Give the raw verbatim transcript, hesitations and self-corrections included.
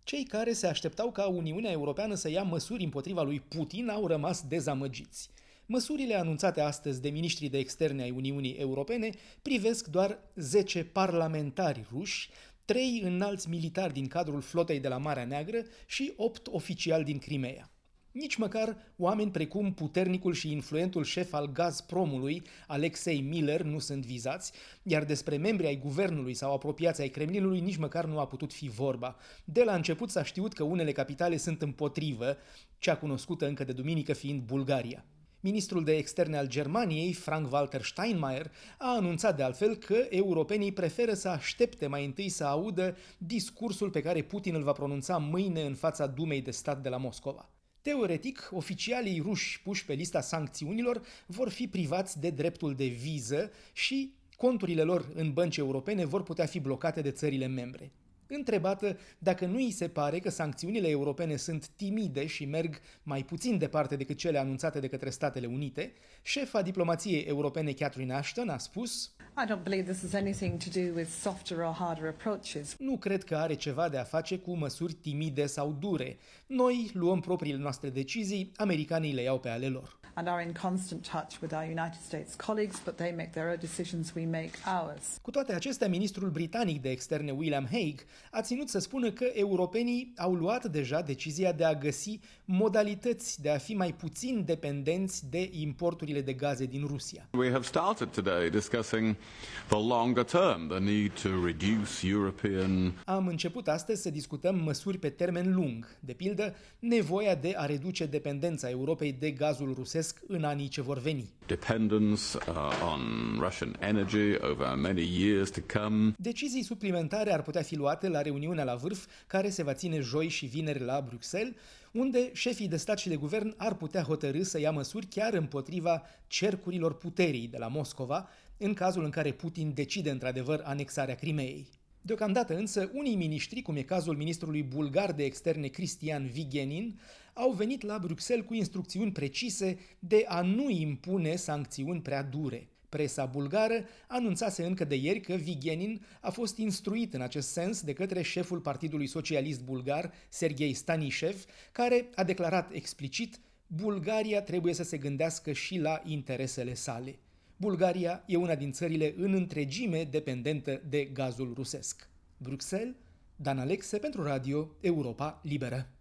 Cei care se așteptau ca Uniunea Europeană să ia măsuri împotriva lui Putin au rămas dezamăgiți. Măsurile anunțate astăzi de miniștrii de externe ai Uniunii Europene privesc doar zece parlamentari ruși, trei înalți militari din cadrul flotei de la Marea Neagră și opt oficiali din Crimea. Nici măcar oameni precum puternicul și influentul șef al Gazpromului, Alexei Miller, nu sunt vizați, iar despre membrii ai guvernului sau apropiați ai Kremlinului nici măcar nu a putut fi vorba. De la început s-a știut că unele capitale sunt împotrivă, cea cunoscută încă de duminică fiind Bulgaria. Ministrul de externe al Germaniei, Frank-Walter Steinmeier, a anunțat de altfel că europenii preferă să aștepte mai întâi să audă discursul pe care Putin îl va pronunța mâine în fața Dumei de stat de la Moscova. Teoretic, oficialii ruși puși pe lista sancțiunilor vor fi privați de dreptul de viză și conturile lor în bănci europene vor putea fi blocate de țările membre. Întrebată dacă nu îi se pare că sancțiunile europene sunt timide și merg mai puțin departe decât cele anunțate de către Statele Unite, șefa diplomației europene Catherine Ashton a spus: I don't believe this has anything to do with softer or harder approaches. Nu cred că are ceva de a face cu măsuri timide sau dure. Noi luăm propriile noastre decizii, americanii le iau pe ale lor. And are in constant touch with our United States colleagues, but they make their own decisions, we make ours. Cu toate acestea, ministrul britanic de externe William Hague a ținut să spună că europenii au luat deja decizia de a găsi modalități de a fi mai puțin dependenți de importurile de gaze din Rusia. We have started today discussing for longer term the need to reduce European. Am început astăzi să discutăm măsuri pe termen lung, de pildă nevoia de a reduce dependența Europei de gazul rusesc în anii ce vor veni. Dependence uh, on Russian energy over many years to come. Decizii suplimentare ar putea fi luate la reuniunea la vârf, care se va ține joi și vineri la Bruxelles, unde șefii de stat și de guvern ar putea hotărî să ia măsuri chiar împotriva cercurilor puterii de la Moscova, în cazul în care Putin decide într-adevăr anexarea Crimeei. Deocamdată însă, unii miniștri, cum e cazul ministrului bulgar de externe Cristian Vigenin, au venit la Bruxelles cu instrucțiuni precise de a nu impune sancțiuni prea dure. Presa bulgară anunțase încă de ieri că Vigenin a fost instruit în acest sens de către șeful Partidului Socialist Bulgar, Serghei Stanishev, care a declarat explicit: Bulgaria trebuie să se gândească și la interesele sale. Bulgaria e una din țările în întregime dependentă de gazul rusesc. Bruxelles, Dan Alexe pentru Radio Europa Liberă.